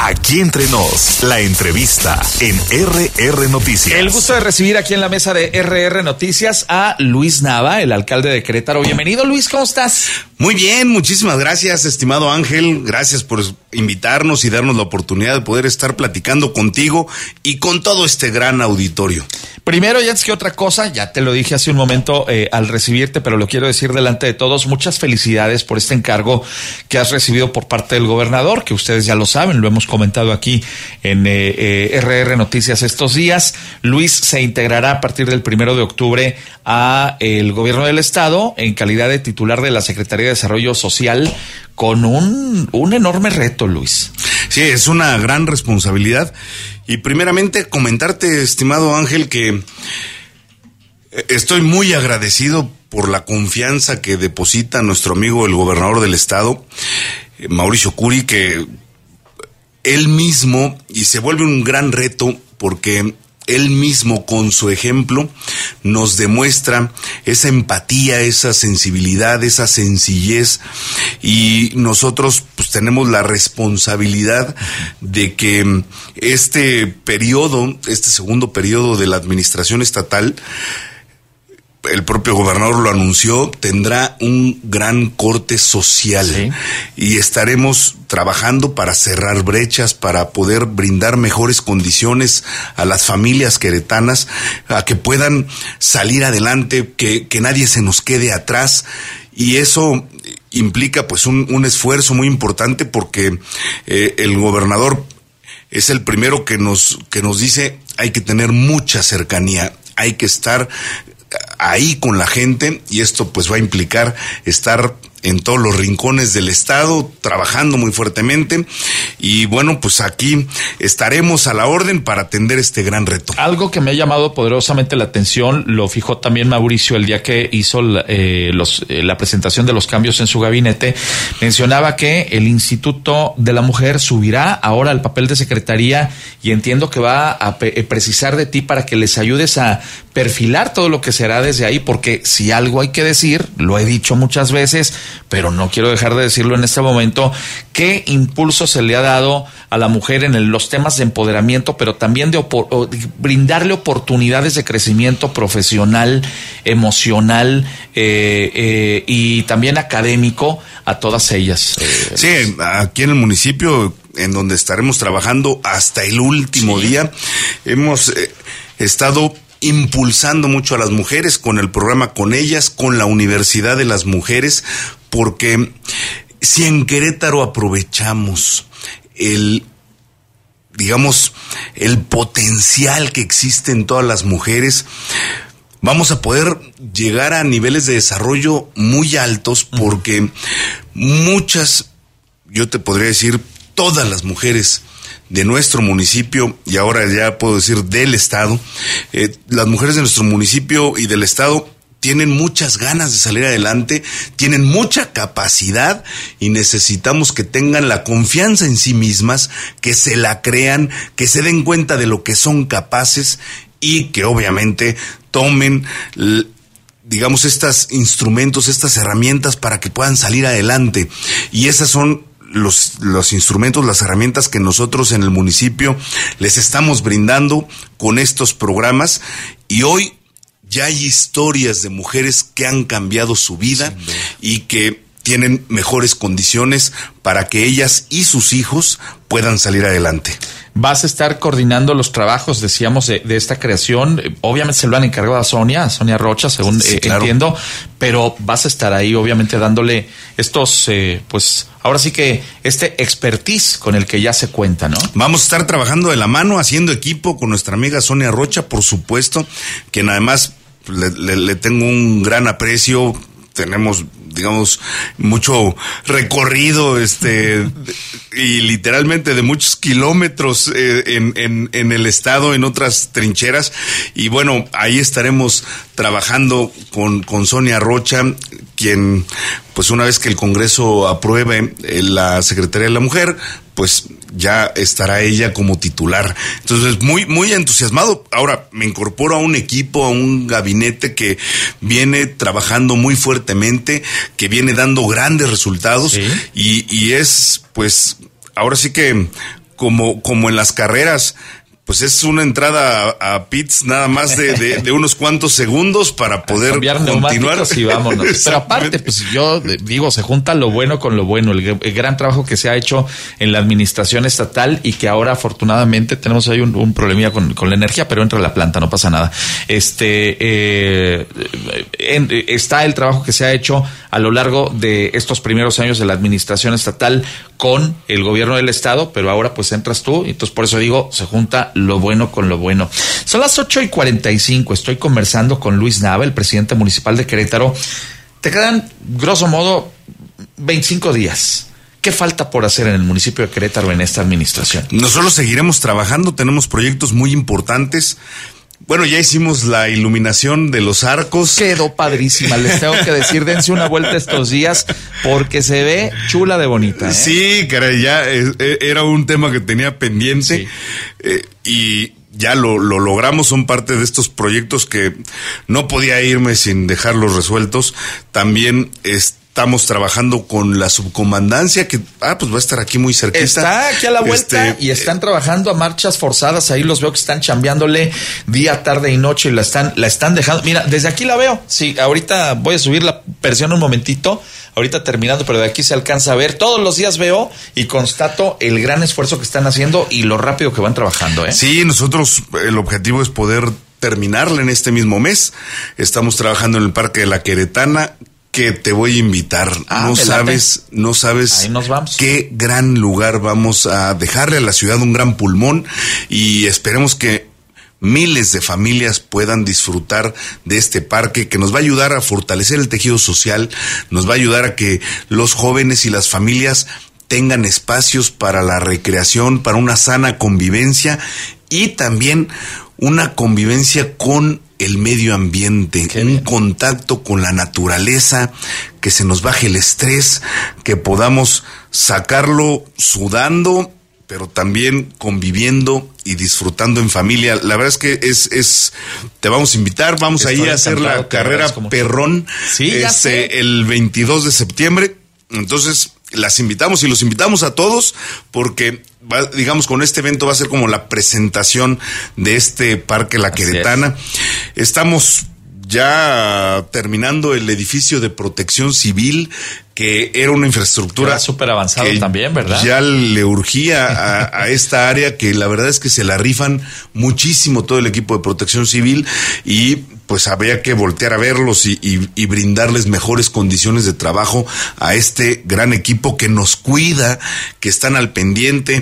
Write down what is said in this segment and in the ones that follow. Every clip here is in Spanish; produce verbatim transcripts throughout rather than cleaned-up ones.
Aquí entre nos, la entrevista en R R Noticias. El gusto de recibir aquí en la mesa de R R Noticias a Luis Nava, el alcalde de Querétaro. Bienvenido, Luis, ¿cómo estás? Muy bien, muchísimas gracias, estimado Ángel. Gracias por invitarnos y darnos la oportunidad de poder estar platicando contigo y con todo este gran auditorio. Primero, ya es que otra cosa, ya te lo dije hace un momento eh, al recibirte, pero lo quiero decir delante de todos. Muchas felicidades por este encargo que has recibido por parte del gobernador, que ustedes ya lo saben, lo hemos comentado aquí en eh, eh, R R Noticias estos días. Luis se integrará a partir del primero de octubre a el gobierno del estado en calidad de titular de la Secretaría de Desarrollo Social, con un, un enorme reto, Luis. Sí, es una gran responsabilidad. Y primeramente comentarte, estimado Ángel, que estoy muy agradecido por la confianza que deposita nuestro amigo el gobernador del estado, Mauricio Curi, que él mismo, y se vuelve un gran reto porque él mismo con su ejemplo nos demuestra esa empatía, esa sensibilidad, esa sencillez, y nosotros pues tenemos la responsabilidad de que este periodo, este segundo periodo de la administración estatal, el propio gobernador lo anunció, tendrá un gran corte social. Sí. Y estaremos trabajando para cerrar brechas, para poder brindar mejores condiciones a las familias queretanas, a que puedan salir adelante, que, que nadie se nos quede atrás. Y eso implica pues un, un esfuerzo muy importante, porque eh, el gobernador es el primero que nos, que nos dice: hay que tener mucha cercanía, hay que estar ahí con la gente, y esto pues va a implicar estar en todos los rincones del estado, trabajando muy fuertemente, y bueno, pues aquí estaremos a la orden para atender este gran reto. Algo que me ha llamado poderosamente la atención, lo fijó también Mauricio el día que hizo eh, los, eh, la presentación de los cambios en su gabinete, mencionaba que el Instituto de la Mujer subirá ahora al papel de secretaría, y entiendo que va a pe- precisar de ti para que les ayudes a perfilar todo lo que será desde ahí, porque si algo hay que decir, lo he dicho muchas veces, pero no quiero dejar de decirlo en este momento: qué impulso se le ha dado a la mujer en el, los temas de empoderamiento, pero también de, opor, de brindarle oportunidades de crecimiento profesional, emocional eh, eh, y también académico a todas ellas. Eh, sí, aquí en el municipio, en donde estaremos trabajando hasta el último sí. día, hemos eh, estado impulsando mucho a las mujeres con el programa Con Ellas, con la Universidad de las Mujeres, porque si en Querétaro aprovechamos el, digamos, el potencial que existe en todas las mujeres, vamos a poder llegar a niveles de desarrollo muy altos, porque muchas, yo te podría decir, todas las mujeres de nuestro municipio, y ahora ya puedo decir del estado, eh, las mujeres de nuestro municipio y del estado tienen muchas ganas de salir adelante, tienen mucha capacidad, y necesitamos que tengan la confianza en sí mismas, que se la crean, que se den cuenta de lo que son capaces, y que obviamente tomen, digamos, estos instrumentos, estas herramientas para que puedan salir adelante. Y esas son Los, los instrumentos, las herramientas que nosotros en el municipio les estamos brindando con estos programas, y hoy ya hay historias de mujeres que han cambiado su vida y que tienen mejores condiciones para que ellas y sus hijos puedan salir adelante. Vas a estar coordinando los trabajos, decíamos, de, de esta creación. Obviamente se lo han encargado a Sonia, a Sonia Rocha, según sí, eh, claro. entiendo, pero vas a estar ahí, obviamente, dándole estos, eh, pues, ahora sí que este expertise con el que ya se cuenta, ¿no? Vamos a estar trabajando de la mano, haciendo equipo con nuestra amiga Sonia Rocha, por supuesto, quien además le, le, le tengo un gran aprecio. Tenemos, digamos, mucho recorrido, este, y literalmente de muchos kilómetros eh, en, en, en el estado, en otras trincheras. Y bueno, ahí estaremos trabajando con, con Sonia Rocha, quien, pues una vez que el Congreso apruebe la Secretaría de la Mujer, pues ya estará ella como titular. Entonces, muy, muy entusiasmado. Ahora, me incorporo a un equipo, a un gabinete que viene trabajando muy fuertemente, que viene dando grandes resultados, ¿sí? y, y es, pues, ahora sí que como, como en las carreras, pues es una entrada a, a pits nada más de, de, de unos cuantos segundos para poder cambiar continuar. Y vámonos. Pero aparte, pues yo digo, se junta lo bueno con lo bueno, el, el gran trabajo que se ha hecho en la administración estatal y que ahora afortunadamente tenemos ahí un, un problemilla con, con la energía, pero entra la planta, no pasa nada. Este eh, en, está el trabajo que se ha hecho a lo largo de estos primeros años de la administración estatal con el gobierno del estado, pero ahora pues entras tú, y entonces por eso digo, se junta lo bueno con lo bueno. Son las ocho y cuarenta y cinco, estoy conversando con Luis Nava, el presidente municipal de Querétaro. Te quedan, grosso modo, veinticinco días. ¿Qué falta por hacer en el municipio de Querétaro en esta administración? Nosotros seguiremos trabajando, tenemos proyectos muy importantes. Bueno, ya hicimos la iluminación de los arcos. Quedó padrísima, les tengo que decir, dense una vuelta estos días porque se ve chula de bonita, ¿eh? Sí, caray, ya eh, era un tema que tenía pendiente, sí. eh, y ya lo, lo logramos, son parte de estos proyectos que no podía irme sin dejarlos resueltos. También estamos trabajando con la subcomandancia que, ah, pues va a estar aquí muy cerquita. Está aquí a la vuelta este, y están eh, trabajando a marchas forzadas. Ahí los veo que están chambeándole día, tarde y noche y la están, la están dejando. Mira, desde aquí la veo. Sí, ahorita voy a subir la versión un momentito, ahorita terminando, pero de aquí se alcanza a ver. Todos los días veo y constato el gran esfuerzo que están haciendo y lo rápido que van trabajando, ¿eh? Sí, nosotros, el objetivo es poder terminarla en este mismo mes. Estamos trabajando en el Parque de la Queretana, que te voy a invitar. Ah, no sabes, no sabes Ahí nos vamos. Qué gran lugar vamos a dejarle a la ciudad, un gran pulmón, y esperemos que miles de familias puedan disfrutar de este parque que nos va a ayudar a fortalecer el tejido social, nos va a ayudar a que los jóvenes y las familias tengan espacios para la recreación, para una sana convivencia y también una convivencia con el medio ambiente, Qué un bien. contacto con la naturaleza, que se nos baje el estrés, que podamos sacarlo sudando, pero también conviviendo y disfrutando en familia. La verdad es que es, es, te vamos a invitar, vamos Estoy ahí a hacer la carrera Perrón, sí, este, el veintidós de septiembre. Entonces, las invitamos y los invitamos a todos porque, va, digamos, con este evento va a ser como la presentación de este Parque La Queretana. Estamos ya terminando el edificio de protección civil, que era una infraestructura súper avanzado también, ¿verdad? Ya le urgía a, a esta área, que la verdad es que se la rifan muchísimo todo el equipo de protección civil, y pues había que voltear a verlos y, y, y brindarles mejores condiciones de trabajo a este gran equipo que nos cuida, que están al pendiente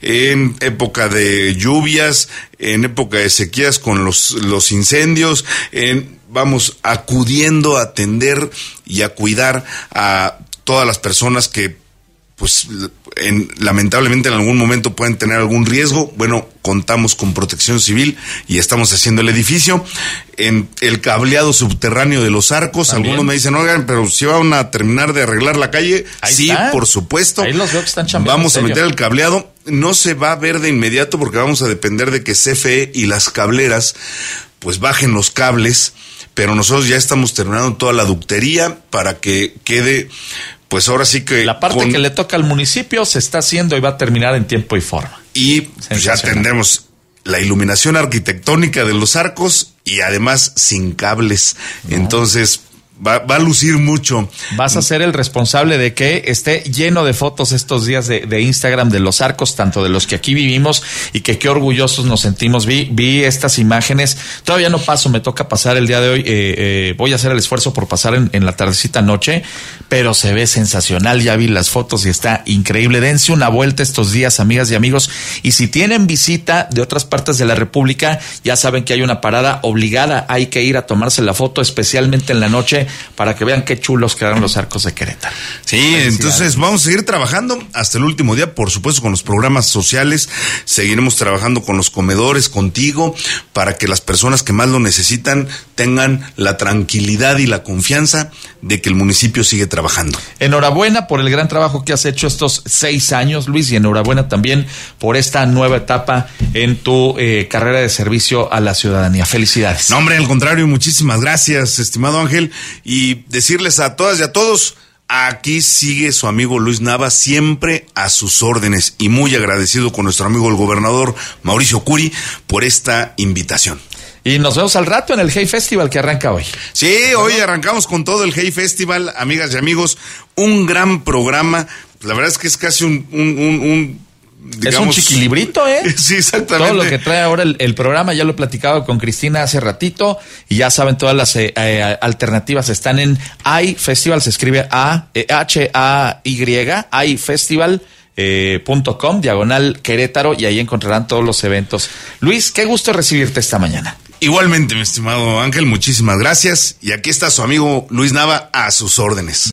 en época de lluvias, en época de sequías con los, los incendios, en, vamos acudiendo a atender y a cuidar a todas las personas que pues en, lamentablemente en algún momento pueden tener algún riesgo. Bueno, contamos con protección civil y estamos haciendo el edificio. En el cableado subterráneo de los arcos, ¿También? Algunos me dicen, oigan, pero si van a terminar de arreglar la calle. Ahí sí, está. Por supuesto. Ahí los veo que están chambeando. Vamos a meter el cableado. No se va a ver de inmediato porque vamos a depender de que C F E y las cableras pues bajen los cables, pero nosotros ya estamos terminando toda la ductería para que quede, pues ahora sí que... La parte con... que le toca al municipio se está haciendo y va a terminar en tiempo y forma. Y pues ya tendremos la iluminación arquitectónica de los arcos y además sin cables. No. Entonces... Va, va a lucir mucho. Vas a ser el responsable de que esté lleno de fotos estos días de, de Instagram de los arcos, tanto de los que aquí vivimos y que qué orgullosos nos sentimos. Vi, vi estas imágenes. Todavía no paso, me toca pasar el día de hoy. Eh, eh, voy a hacer el esfuerzo por pasar en, en la tardecita noche, pero se ve sensacional. Ya vi las fotos y está increíble. Dense una vuelta estos días, amigas y amigos. Y si tienen visita de otras partes de la República, ya saben que hay una parada obligada. Hay que ir a tomarse la foto, especialmente en la noche, para que vean qué chulos quedaron los arcos de Querétaro. Sí, entonces vamos a seguir trabajando hasta el último día, por supuesto, con los programas sociales. Seguiremos trabajando con los comedores, contigo, para que las personas que más lo necesitan tengan la tranquilidad y la confianza de que el municipio sigue trabajando. Enhorabuena por el gran trabajo que has hecho estos seis años, Luis, y enhorabuena también por esta nueva etapa en tu eh, carrera de servicio a la ciudadanía. Felicidades. No, hombre, al contrario, muchísimas gracias, estimado Ángel. Y decirles a todas y a todos, Aquí sigue su amigo Luis Nava, siempre a sus órdenes, y muy agradecido con nuestro amigo el gobernador Mauricio Curi por esta invitación. Y nos vemos al rato en el Hey Festival que arranca hoy. Sí, hoy arrancamos con todo el Hey Festival, amigas y amigos, un gran programa. La verdad es que es casi un... un, un, un digamos, es un chiquilibrito, ¿eh? Sí, exactamente. Todo lo que trae ahora el, el programa, ya lo he platicado con Cristina hace ratito, y ya saben, todas las eh, eh, alternativas están en iFestival, se escribe A, eh, H A Y, iFestival. Eh, punto com, diagonal Querétaro, y ahí encontrarán todos los eventos. Luis, qué gusto recibirte esta mañana. Igualmente, mi estimado Ángel, muchísimas gracias. Y aquí está su amigo Luis Nava a sus órdenes.